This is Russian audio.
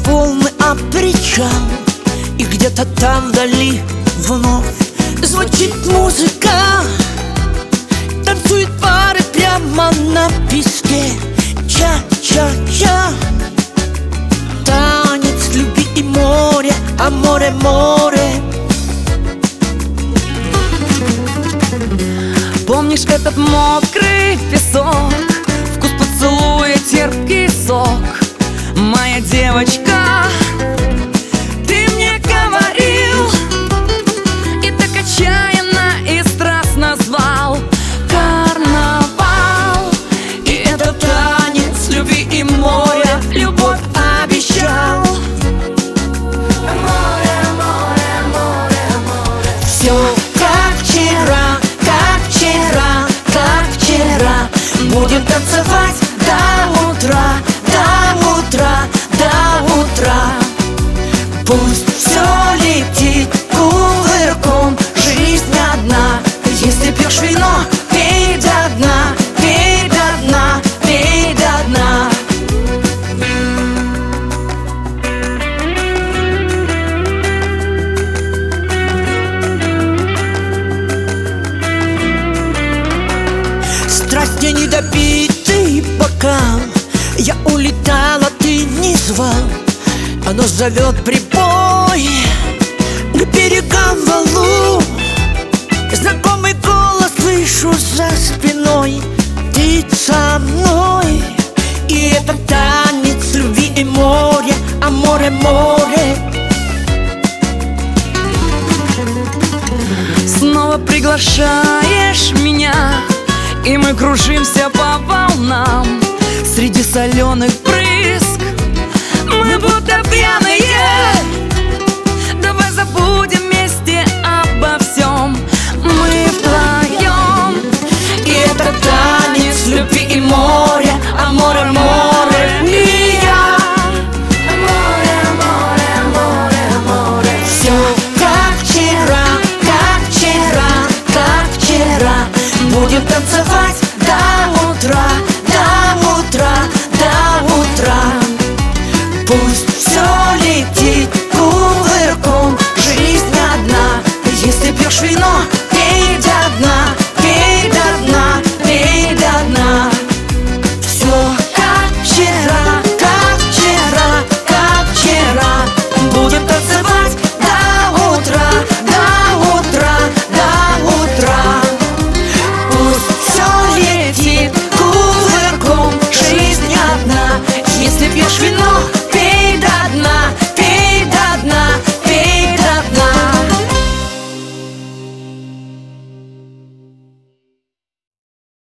волны о причал, и где-то там вдали вновь звучит музыка. Танцуют пары прямо на песке. Ча-ча-ча. Танец любви и море, а море, море. Помнишь этот мокрый песок, вкус поцелуя, терпкий сок? Моя девочка, ты мне говорил, и так отчаянно и страстно звал. Карнавал, И это танец любви и моря, любовь обещал. море, море, море, море. Все как вчера, как вчера, как вчера. Будем танцевать до утра, до утра, до утра. Пусть все летит кувырком, жизнь одна. Если пьешь вино, пей до дна, пей до дна, пей до дна. Страсть мне недопитый бокал. Я улетала, ты не звал. Оно зовет прибой к берегам валу. Знакомый голос слышу за спиной. Ты со мной. И это танец любви и моря, а море, море. Снова приглашаешь меня, и мы кружимся по волнам среди соленых брызг. Мы будто пьяные. Давай забудем вместе обо всем. Мы вдвоем. И это танец любви и моря, а море, море. И я. Море, море, море, море. Все как вчера, как вчера, как вчера. Будем танцевать до утра, до утра, до утра. Пусть